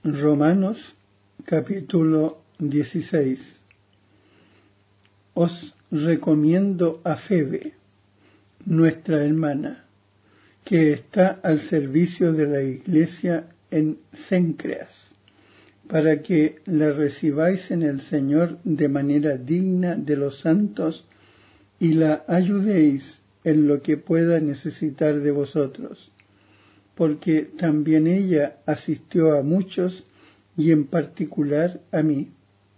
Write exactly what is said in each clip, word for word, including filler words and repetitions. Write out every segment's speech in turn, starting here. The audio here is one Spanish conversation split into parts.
Romanos capítulo dieciséis. Os recomiendo a Febe, nuestra hermana, que está al servicio de la iglesia en Cencreas, para que la recibáis en el Señor de manera digna de los santos y la ayudéis en lo que pueda necesitar de vosotros, porque también ella asistió a muchos y en particular a mí.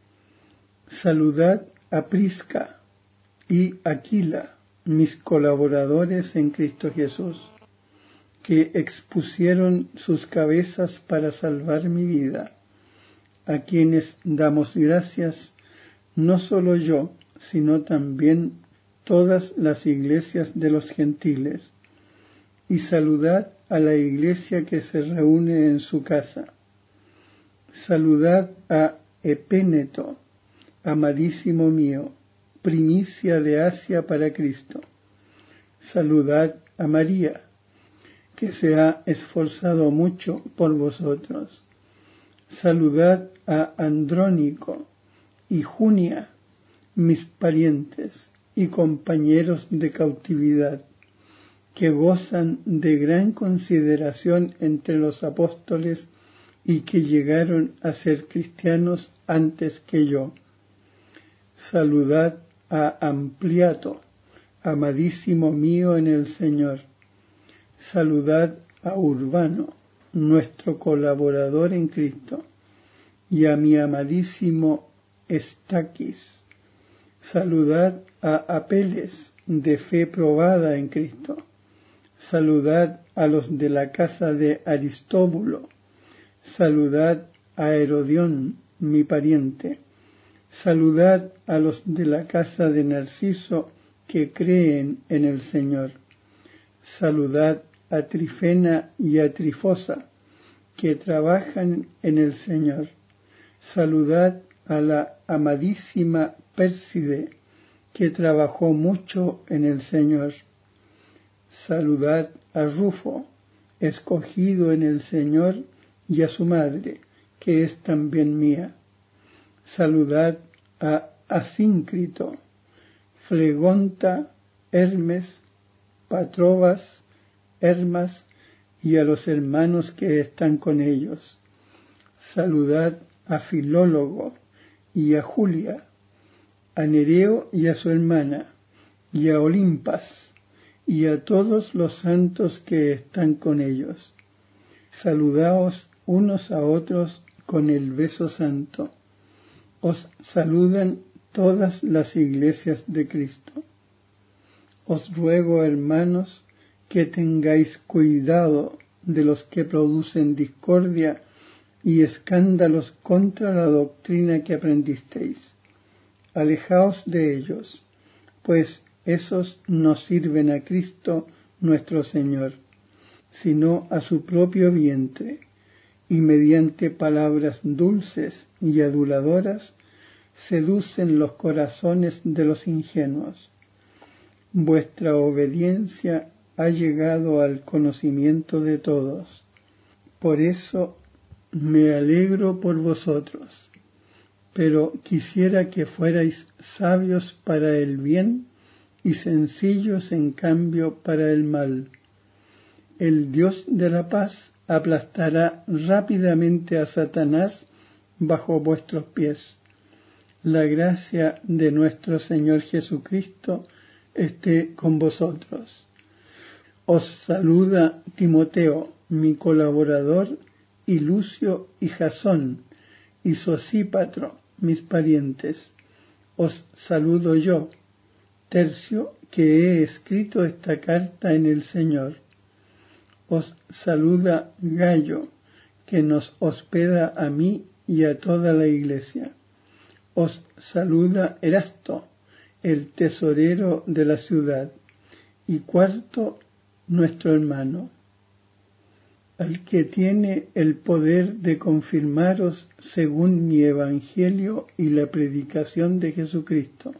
Saludad a Prisca y Aquila, mis colaboradores en Cristo Jesús, que expusieron sus cabezas para salvar mi vida, a quienes damos gracias, no solo yo, sino también todas las iglesias de los gentiles. Y saludad a la iglesia que se reúne en su casa. Saludad a Epéneto, amadísimo mío, primicia de Asia para Cristo. Saludad a María, que se ha esforzado mucho por vosotros. Saludad a Andrónico y Junia, mis parientes y compañeros de cautividad, que gozan de gran consideración entre los apóstoles y que llegaron a ser cristianos antes que yo. Saludad a Ampliato, amadísimo mío en el Señor. Saludad a Urbano, nuestro colaborador en Cristo, y a mi amadísimo Estaquis. Saludad a Apeles, de fe probada en Cristo. Saludad a los de la casa de Aristóbulo. Saludad a Herodión, mi pariente. Saludad a los de la casa de Narciso, que creen en el Señor. Saludad a Trifena y a Trifosa, que trabajan en el Señor. Saludad a la amadísima Pérside, que trabajó mucho en el Señor. Saludad a Rufo, escogido en el Señor, y a su madre, que es también mía. Saludad a Asíncrito, Flegonta, Hermes, Patrobas, Hermas, y a los hermanos que están con ellos. Saludad a Filólogo y a Julia, a Nereo y a su hermana, y a Olimpas, y a todos los santos que están con ellos. Saludaos unos a otros con el beso santo. Os saludan todas las iglesias de Cristo. Os ruego, hermanos, que tengáis cuidado de los que producen discordia y escándalos contra la doctrina que aprendisteis. Alejaos de ellos, pues esos no sirven a Cristo nuestro Señor, sino a su propio vientre, y mediante palabras dulces y aduladoras seducen los corazones de los ingenuos. Vuestra obediencia ha llegado al conocimiento de todos. Por eso me alegro por vosotros, pero quisiera que fuerais sabios para el bien y sencillos en cambio para el mal. El Dios de la paz aplastará rápidamente a Satanás bajo vuestros pies. La gracia de nuestro Señor Jesucristo esté con vosotros. Os saluda Timoteo, mi colaborador, y Lucio y Jasón, y Sosípatro, mis parientes. Os saludo yo, Tercio, que he escrito esta carta en el Señor. Os saluda Gayo, que nos hospeda a mí y a toda la iglesia. Os saluda Erasto, el tesorero de la ciudad, y Cuarto, nuestro hermano. Al que tiene el poder de confirmaros según mi evangelio y la predicación de Jesucristo,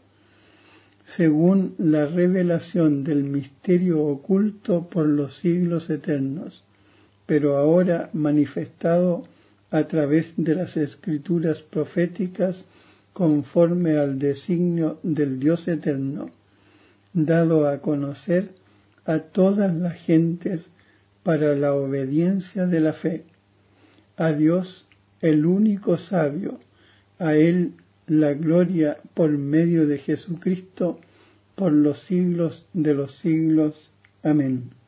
según la revelación del misterio oculto por los siglos eternos, pero ahora manifestado a través de las escrituras proféticas conforme al designio del Dios eterno, dado a conocer a todas las gentes para la obediencia de la fe. A Dios, el único sabio, a Él la gloria por medio de Jesucristo, por los siglos de los siglos. Amén.